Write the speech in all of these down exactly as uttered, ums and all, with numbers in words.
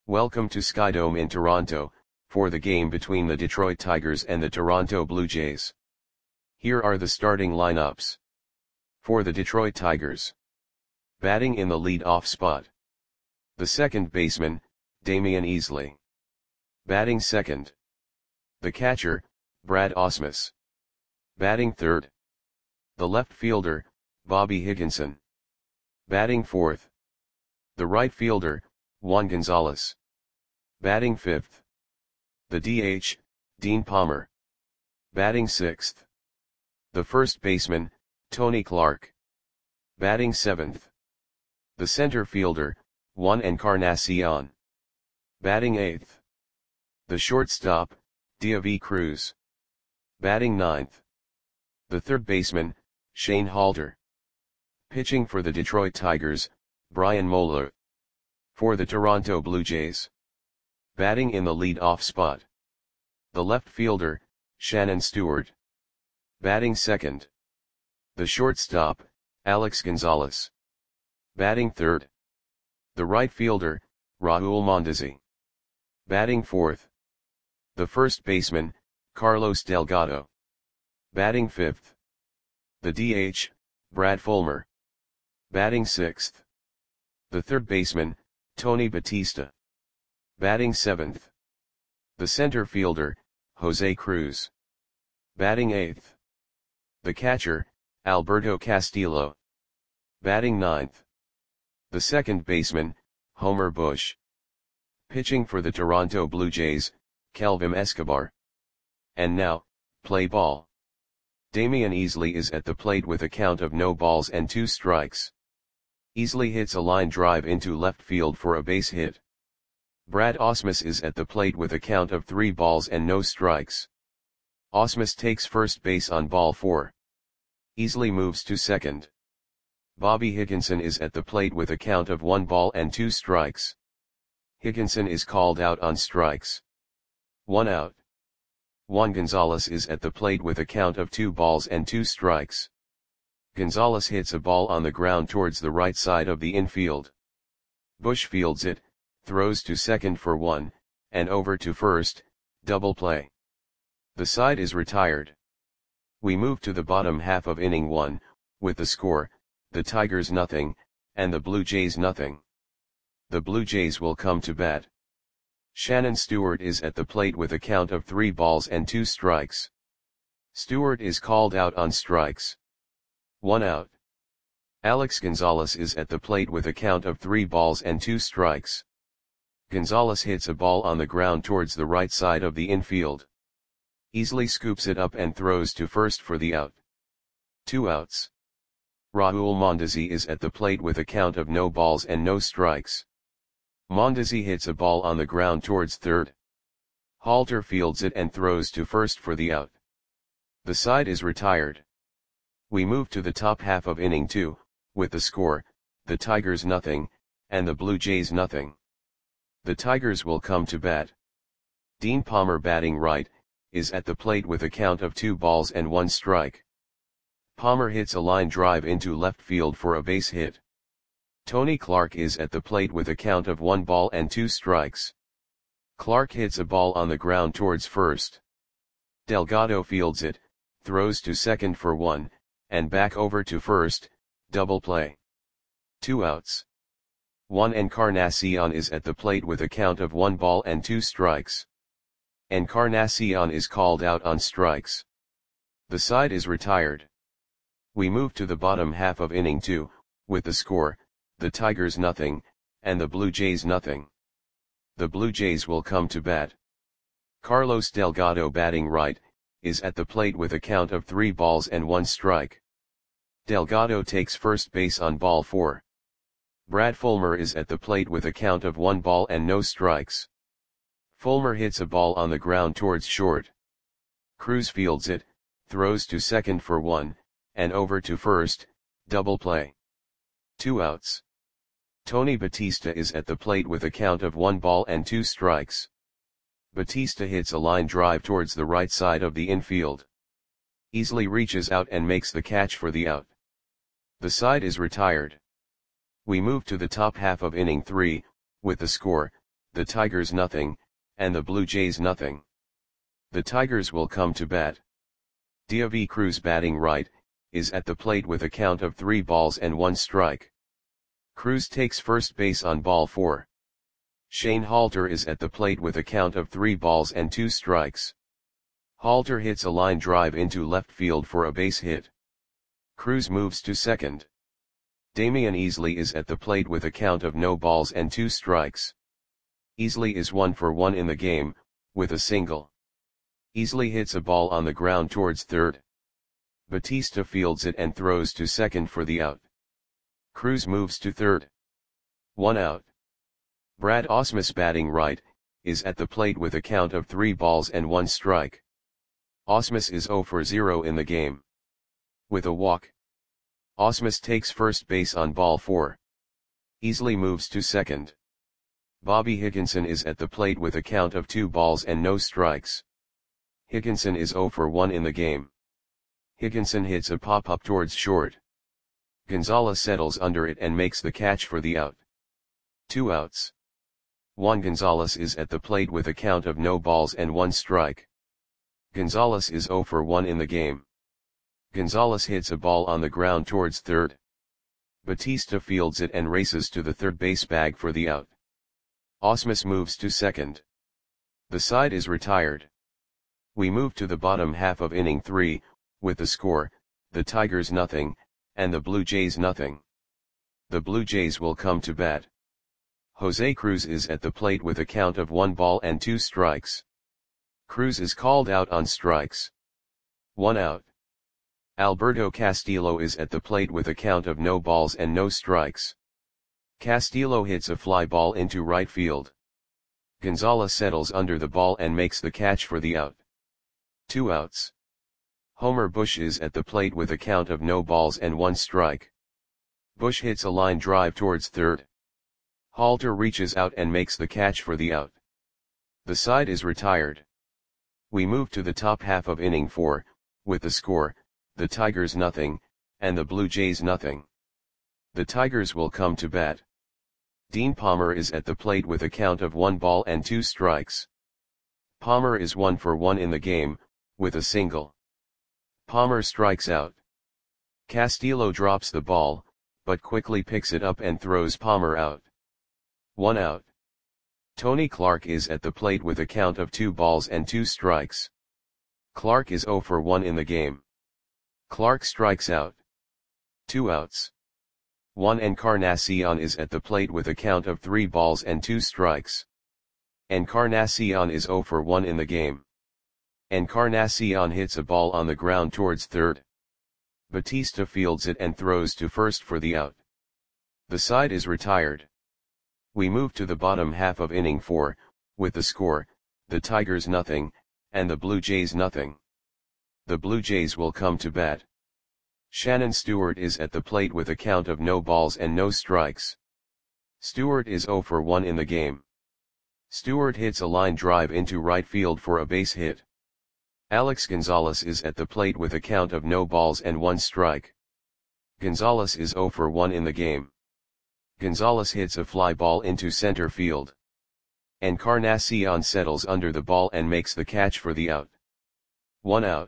Welcome to Skydome in Toronto, for the game between the Detroit Tigers and the Toronto Blue Jays. Here are the starting lineups. For the Detroit Tigers. Batting in the lead-off spot. The second baseman, Damian Easley. Batting second. The catcher, Brad Ausmus. Batting third. The left fielder, Bobby Higginson. Batting fourth. The right fielder, Juan Gonzalez. Batting fifth. The D H, Dean Palmer. Batting sixth. The first baseman, Tony Clark. Batting seventh. The center fielder, Juan Encarnacion. Batting eighth. The shortstop, Deivi Cruz. Batting ninth. The third baseman, Shane Halter. Pitching for the Detroit Tigers, Brian Moeller. For the Toronto Blue Jays. Batting in the lead-off spot. The left fielder, Shannon Stewart. Batting second. The shortstop, Alex Gonzalez. Batting third. The right fielder, Raul Mondesi. Batting fourth. The first baseman, Carlos Delgado. Batting fifth. The D H, Brad Fulmer. Batting sixth. The third baseman, Tony Batista. Batting seventh. The center fielder, Jose Cruz. Batting eighth. The catcher, Alberto Castillo. Batting ninth. The second baseman, Homer Bush. Pitching for the Toronto Blue Jays, Kelvin Escobar. And now, play ball. Damian Easley is at the plate with a count of no balls and two strikes. Easley hits a line drive into left field for a base hit. Brad Ausmus is at the plate with a count of three balls and no strikes. Ausmus takes first base on ball four. Easley moves to second. Bobby Higginson is at the plate with a count of one ball and two strikes. Higginson is called out on strikes. One out. Juan Gonzalez is at the plate with a count of two balls and two strikes. Gonzalez hits a ball on the ground towards the right side of the infield. Bush fields it, throws to second for one, and over to first, double play. The side is retired. We move to the bottom half of inning one, with the score, the Tigers nothing, and the Blue Jays nothing. The Blue Jays will come to bat. Shannon Stewart is at the plate with a count of three balls and two strikes. Stewart is called out on strikes. One out. Alex Gonzalez is at the plate with a count of three balls and two strikes. Gonzalez hits a ball on the ground towards the right side of the infield. Easley scoops it up and throws to first for the out. Two outs. Raul Mondesi is at the plate with a count of no balls and no strikes. Mondesi hits a ball on the ground towards third. Halter fields it and throws to first for the out. The side is retired. We move to the top half of inning two, with the score, the Tigers nothing, and the Blue Jays nothing. The Tigers will come to bat. Dean Palmer batting right, is at the plate with a count of two balls and one strike. Palmer hits a line drive into left field for a base hit. Tony Clark is at the plate with a count of one ball and two strikes. Clark hits a ball on the ground towards first. Delgado fields it, throws to second for one, and back over to first, double play. Two outs. Juan Encarnacion is at the plate with a count of one ball and two strikes. Encarnacion is called out on strikes. The side is retired. We move to the bottom half of inning two, with the score, the Tigers nothing, and the Blue Jays nothing. The Blue Jays will come to bat. Carlos Delgado batting right, is at the plate with a count of three balls and one strike. Delgado takes first base on ball four. Brad Fulmer is at the plate with a count of one ball and no strikes. Fulmer hits a ball on the ground towards short. Cruz fields it, throws to second for one, and over to first, double play. Two outs. Tony Batista is at the plate with a count of one ball and two strikes. Batista hits a line drive towards the right side of the infield. Easley reaches out and makes the catch for the out. The side is retired. We move to the top half of inning three, with the score, the Tigers nothing, and the Blue Jays nothing. The Tigers will come to bat. Deivi Cruz batting right, is at the plate with a count of three balls and one strike. Cruz takes first base on ball four. Shane Halter is at the plate with a count of three balls and two strikes. Halter hits a line drive into left field for a base hit. Cruz moves to second. Damian Easley is at the plate with a count of no balls and two strikes. Easley is one for one in the game, with a single. Easley hits a ball on the ground towards third. Batista fields it and throws to second for the out. Cruz moves to third. One out. Brad Ausmus batting right, is at the plate with a count of three balls and one strike. Ausmus is zero for zero in the game. With a walk. Ausmus takes first base on ball four. Easley moves to second. Bobby Higginson is at the plate with a count of two balls and no strikes. Higginson is zero for one in the game. Higginson hits a pop-up towards short. Gonzalez settles under it and makes the catch for the out. Two outs. Juan Gonzalez is at the plate with a count of no balls and one strike. Gonzalez is zero for one in the game. Gonzalez hits a ball on the ground towards third. Batista fields it and races to the third base bag for the out. Ausmus moves to second. The side is retired. We move to the bottom half of inning three, with the score, the Tigers nothing, and the Blue Jays nothing. The Blue Jays will come to bat. Jose Cruz is at the plate with a count of one ball and two strikes. Cruz is called out on strikes. One out. Alberto Castillo is at the plate with a count of no balls and no strikes. Castillo hits a fly ball into right field. Gonzalez settles under the ball and makes the catch for the out. Two outs. Homer Bush is at the plate with a count of no balls and one strike. Bush hits a line drive towards third. Halter reaches out and makes the catch for the out. The side is retired. We move to the top half of inning four, with the score, the Tigers nothing, and the Blue Jays nothing. The Tigers will come to bat. Dean Palmer is at the plate with a count of one ball and two strikes. Palmer is one for one in the game, with a single. Palmer strikes out. Castillo drops the ball, but quickly picks it up and throws Palmer out. One out. Tony Clark is at the plate with a count of two balls and two strikes. Clark is zero for one in the game. Clark strikes out. Two outs. Juan Encarnacion is at the plate with a count of three balls and two strikes. Encarnacion is zero for one in the game. Encarnacion hits a ball on the ground towards third. Batista fields it and throws to first for the out. The side is retired. We move to the bottom half of inning four, with the score, the Tigers nothing, and the Blue Jays nothing. The Blue Jays will come to bat. Shannon Stewart is at the plate with a count of no balls and no strikes. Stewart is zero for one in the game. Stewart hits a line drive into right field for a base hit. Alex Gonzalez is at the plate with a count of no balls and one strike. Gonzalez is zero for one in the game. Gonzalez hits a fly ball into center field. Encarnacion settles under the ball and makes the catch for the out. One out.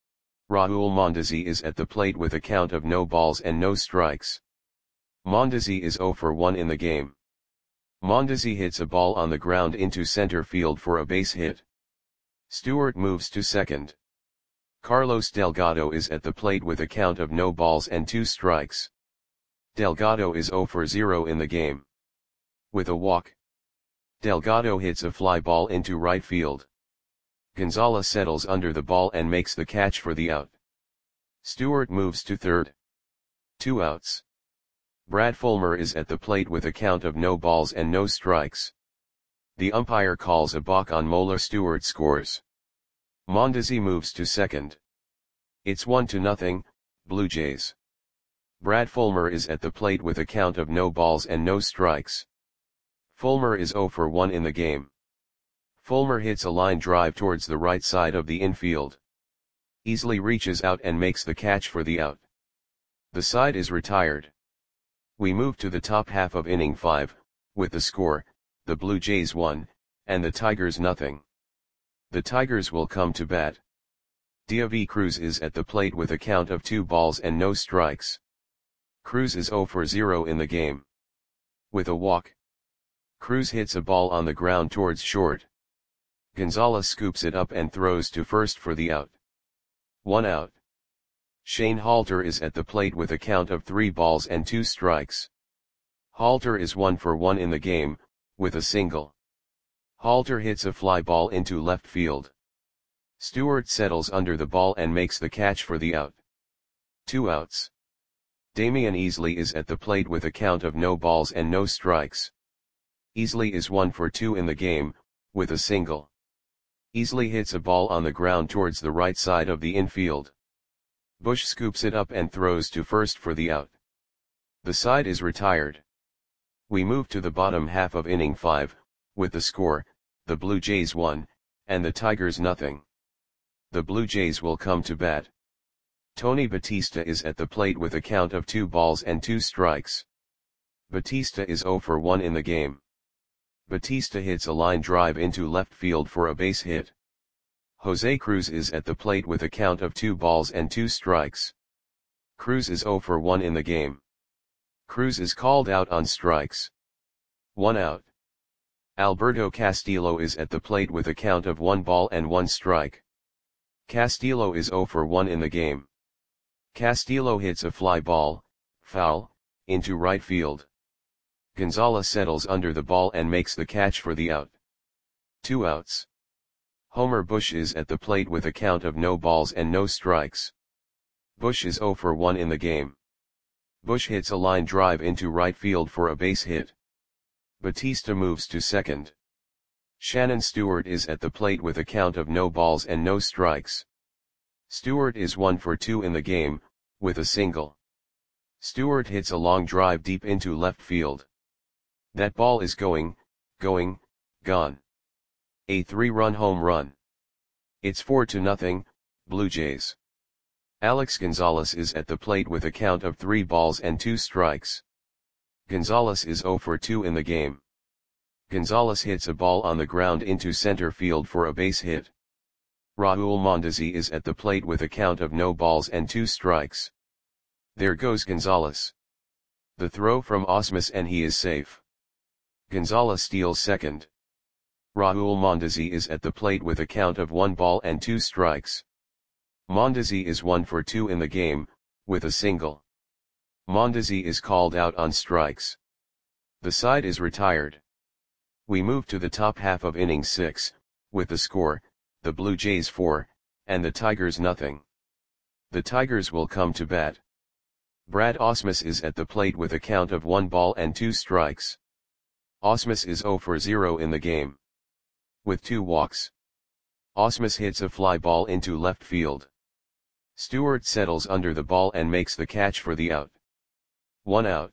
Raul Mondesi is at the plate with a count of no balls and no strikes. Mondesi is zero for one in the game. Mondesi hits a ball on the ground into center field for a base hit. Stewart moves to second. Carlos Delgado is at the plate with a count of no balls and two strikes. Delgado is zero for zero in the game. With a walk. Delgado hits a fly ball into right field. Gonzalez settles under the ball and makes the catch for the out. Stewart moves to third. Two outs. Brad Fulmer is at the plate with a count of no balls and no strikes. The umpire calls a balk on Mola. Stewart scores. Mondesi moves to second. It's one to nothing, Blue Jays. Brad Fulmer is at the plate with a count of no balls and no strikes. Fulmer is zero for one in the game. Fulmer hits a line drive towards the right side of the infield. Easley reaches out and makes the catch for the out. The side is retired. We move to the top half of inning five, with the score, the Blue Jays one, and the Tigers nothing. The Tigers will come to bat. Deivi Cruz is at the plate with a count of two balls and no strikes. Cruz is zero for zero in the game. With a walk, Cruz hits a ball on the ground towards short. Gonzalez scoops it up and throws to first for the out. One out. Shane Halter is at the plate with a count of three balls and two strikes. Halter is one for one in the game, with a single. Halter hits a fly ball into left field. Stewart settles under the ball and makes the catch for the out. Two outs. Damian Easley is at the plate with a count of no balls and no strikes. Easley is one for two in the game, with a single. Easley hits a ball on the ground towards the right side of the infield. Bush scoops it up and throws to first for the out. The side is retired. We move to the bottom half of inning five, with the score, the Blue Jays one, and the Tigers nothing. The Blue Jays will come to bat. Tony Batista is at the plate with a count of two balls and two strikes. Batista is zero for one in the game. Batista hits a line drive into left field for a base hit. Jose Cruz is at the plate with a count of two balls and two strikes. Cruz is zero for one in the game. Cruz is called out on strikes. One out. Alberto Castillo is at the plate with a count of one ball and one strike. Castillo is zero for one in the game. Castillo hits a fly ball, foul, into right field. Gonzalez settles under the ball and makes the catch for the out. Two outs. Homer Bush is at the plate with a count of no balls and no strikes. Bush is zero for one in the game. Bush hits a line drive into right field for a base hit. Batista moves to second. Shannon Stewart is at the plate with a count of no balls and no strikes. Stewart is one for two in the game, with a single. Stewart hits a long drive deep into left field. That ball is going, going, gone. A three-run home run. It's four to nothing, Blue Jays. Alex Gonzalez is at the plate with a count of three balls and two strikes. Gonzalez is zero for two in the game. Gonzalez hits a ball on the ground into center field for a base hit. Raul Mondesi is at the plate with a count of no balls and two strikes. There goes Gonzalez. The throw from Osmus and he is safe. Gonzalez steals second. Raul Mondesi is at the plate with a count of one ball and two strikes. Mondesi is one for two in the game, with a single. Mondesi is called out on strikes. The side is retired. We move to the top half of inning six, with the score, the Blue Jays four, and the Tigers nothing. The Tigers will come to bat. Brad Osmus is at the plate with a count of one ball and two strikes. Osmus is zero for zero in the game. With two walks, Osmus hits a fly ball into left field. Stewart settles under the ball and makes the catch for the out. One out.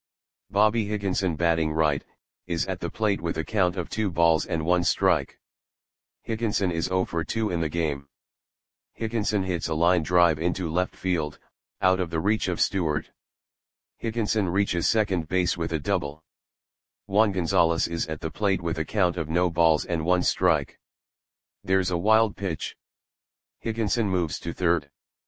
Bobby Higginson, batting right, is at the plate with a count of two balls and one strike. Higginson is zero for two in the game. Higginson hits a line drive into left field, out of the reach of Stewart. Higginson reaches second base with a double. Juan Gonzalez is at the plate with a count of no balls and one strike. There's a wild pitch. Higginson moves to third.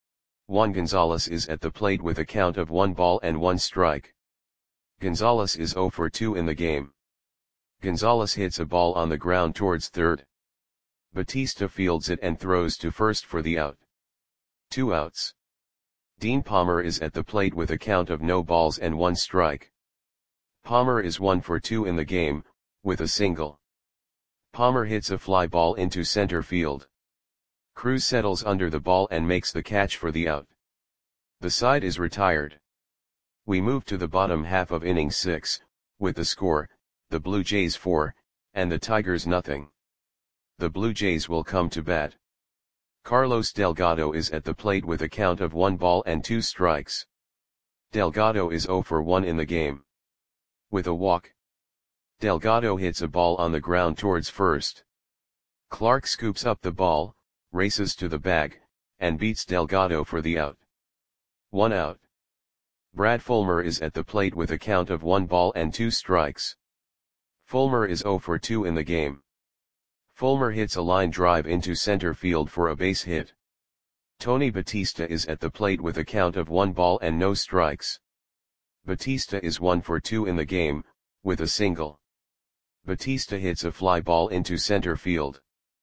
Juan Gonzalez is at the plate with a count of one ball and one strike. Gonzalez is zero for two in the game. Gonzalez hits a ball on the ground towards third. Batista fields it and throws to first for the out. Two outs. Dean Palmer is at the plate with a count of no balls and one strike. Palmer is one for two in the game, with a single. Palmer hits a fly ball into center field. Cruz settles under the ball and makes the catch for the out. The side is retired. We move to the bottom half of inning six, with the score, the Blue Jays four, and the Tigers nothing. The Blue Jays will come to bat. Carlos Delgado is at the plate with a count of one ball and two strikes. Delgado is zero for one in the game. With a walk, Delgado hits a ball on the ground towards first. Clark scoops up the ball, races to the bag, and beats Delgado for the out. One out. Brad Fulmer is at the plate with a count of one ball and two strikes. Fulmer is zero for two in the game. Fulmer hits a line drive into center field for a base hit. Tony Batista is at the plate with a count of one ball and no strikes. Batista is one for two in the game, with a single. Batista hits a fly ball into center field.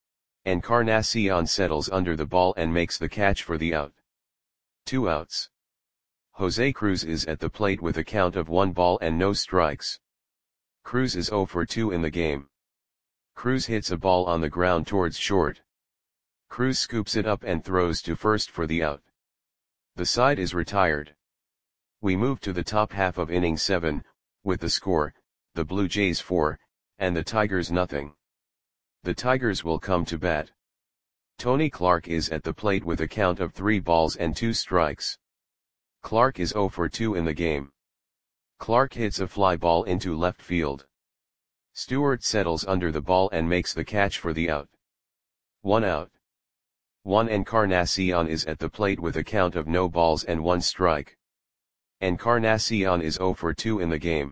Encarnacion settles under the ball and makes the catch for the out. Two outs. Jose Cruz is at the plate with a count of one ball and no strikes. Cruz is zero for two in the game. Cruz hits a ball on the ground towards short. Cruz scoops it up and throws to first for the out. The side is retired. We move to the top half of inning seven, with the score, the Blue Jays four, and the Tigers nothing. The Tigers will come to bat. Tony Clark is at the plate with a count of three balls and two strikes. Clark is zero for two in the game. Clark hits a fly ball into left field. Stewart settles under the ball and makes the catch for the out. One out. Juan Encarnacion is at the plate with a count of no balls and one strike. Encarnacion is zero for two in the game.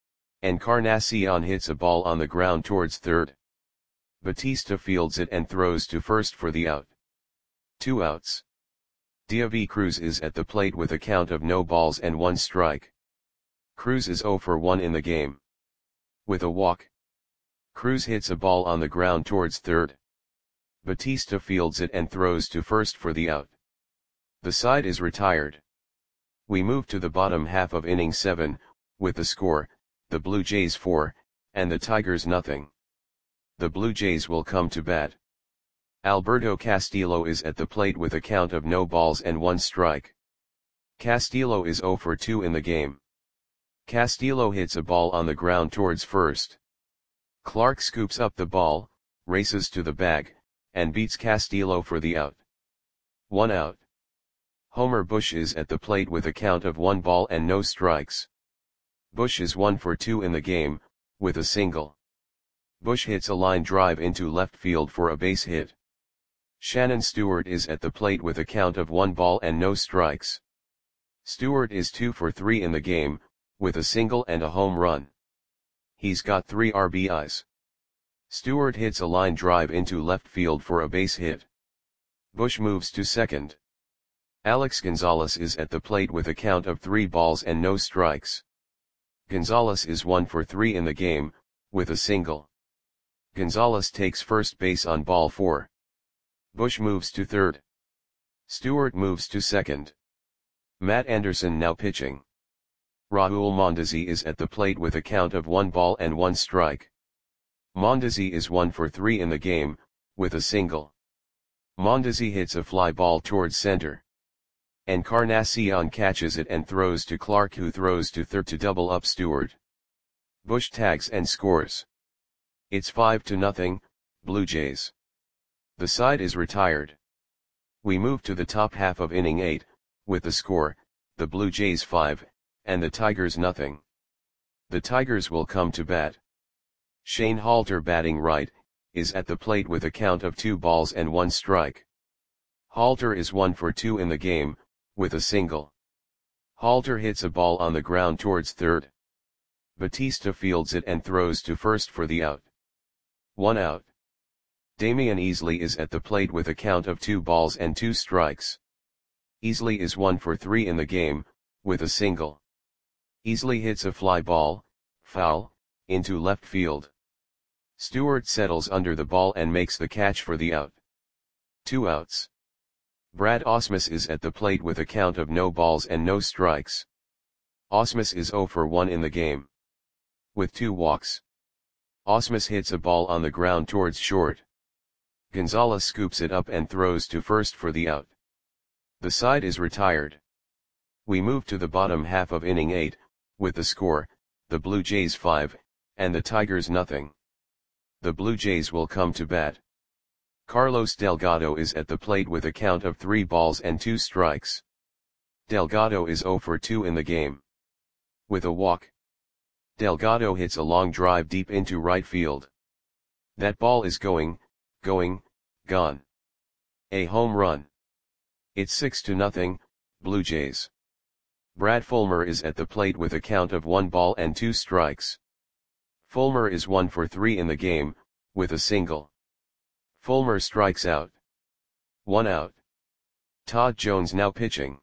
Encarnacion hits a ball on the ground towards third. Batista fields it and throws to first for the out. Two outs. David Cruz is at the plate with a count of no balls and one strike. Cruz is zero for one in the game. With a walk. Cruz hits a ball on the ground towards third. Batista fields it and throws to first for the out. The side is retired. We move to the bottom half of inning seven, with the score, the Blue Jays four, and the Tigers nothing. The Blue Jays will come to bat. Alberto Castillo is at the plate with a count of no balls and one strike. Castillo is zero for two in the game. Castillo hits a ball on the ground towards first. Clark scoops up the ball, races to the bag, and beats Castillo for the out. One out. Homer Bush is at the plate with a count of one ball and no strikes. Bush is one for two in the game, with a single. Bush hits a line drive into left field for a base hit. Shannon Stewart is at the plate with a count of one ball and no strikes. Stewart is two for three in the game, with a single and a home run. He's got three R B Is. Stewart hits a line drive into left field for a base hit. Bush moves to second. Alex Gonzalez is at the plate with a count of three balls and no strikes. Gonzalez is one for three in the game, with a single. Gonzalez takes first base on ball four. Bush moves to third. Stewart moves to second. Matt Anderson now pitching. Raul Mondesi is at the plate with a count of one ball and one strike. Mondesi is one for three in the game, with a single. Mondesi hits a fly ball towards center. Encarnacion catches it and throws to Clark, who throws to third to double up Stewart. Bush tags and scores. It's five to nothing, Blue Jays. The side is retired. We move to the top half of inning eight, with the score, the Blue Jays five, and the Tigers nothing. The Tigers will come to bat. Shane Halter, batting right, is at the plate with a count of two balls and one strike. Halter is one for two in the game, with a single. Halter hits a ball on the ground towards third. Batista fields it and throws to first for the out. One out. Damian Easley is at the plate with a count of two balls and two strikes. Easley is one for three in the game, with a single. Easley hits a fly ball, foul, into left field. Stewart settles under the ball and makes the catch for the out. Two outs. Brad Ausmus is at the plate with a count of no balls and no strikes. Ausmus is zero for one in the game. With two walks. Ausmus hits a ball on the ground towards short. Gonzalez scoops it up and throws to first for the out. The side is retired. We move to the bottom half of inning eight, with the score, the Blue Jays five, and the Tigers nothing. The Blue Jays will come to bat. Carlos Delgado is at the plate with a count of three balls and two strikes. Delgado is zero for two in the game. With a walk. Delgado hits a long drive deep into right field. That ball is going, going, gone. A home run. It's six to nothing, Blue Jays. Brad Fulmer is at the plate with a count of one ball and two strikes. Fulmer is one for three in the game, with a single. Fulmer strikes out. One out. Todd Jones now pitching.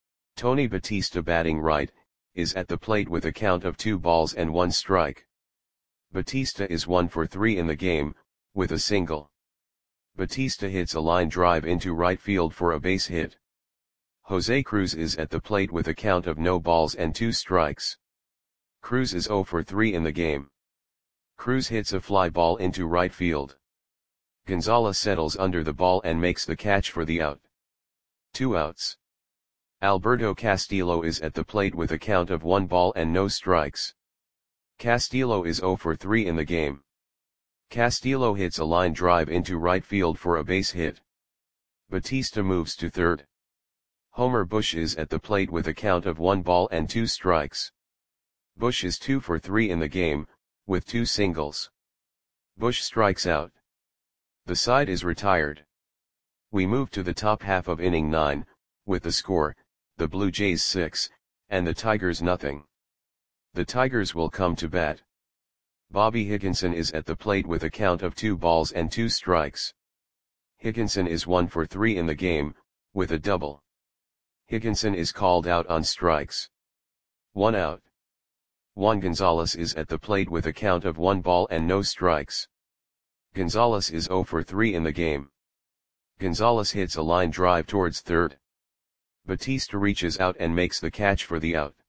Tony Batista batting right, is at the plate with a count of two balls and one strike. Batista is one for three in the game, with a single. Batista hits a line drive into right field for a base hit. Jose Cruz is at the plate with a count of no balls and two strikes. Cruz is zero for three in the game. Cruz hits a fly ball into right field. Gonzalez settles under the ball and makes the catch for the out. Two outs. Alberto Castillo is at the plate with a count of one ball and no strikes. Castillo is zero for three in the game. Castillo hits a line drive into right field for a base hit. Batista moves to third. Homer Bush is at the plate with a count of one ball and two strikes. Bush is two for three in the game, with two singles. Bush strikes out. The side is retired. We move to the top half of inning nine, with the score, the Blue Jays six, and the Tigers nothing. The Tigers will come to bat. Bobby Higginson is at the plate with a count of two balls and two strikes. Higginson is one for three in the game, with a double. Higginson is called out on strikes. One out. Juan Gonzalez is at the plate with a count of one ball and no strikes. Gonzalez is zero for three in the game. Gonzalez hits a line drive towards third. Batista reaches out and makes the catch for the out.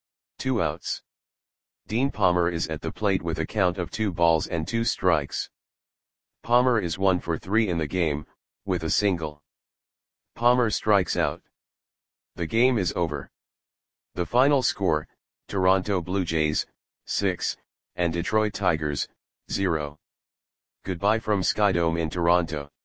Two outs. Dean Palmer is at the plate with a count of two balls and two strikes. Palmer is one for three in the game, with a single. Palmer strikes out. The game is over. The final score, Toronto Blue Jays, six, and Detroit Tigers, zero. Goodbye from Skydome in Toronto.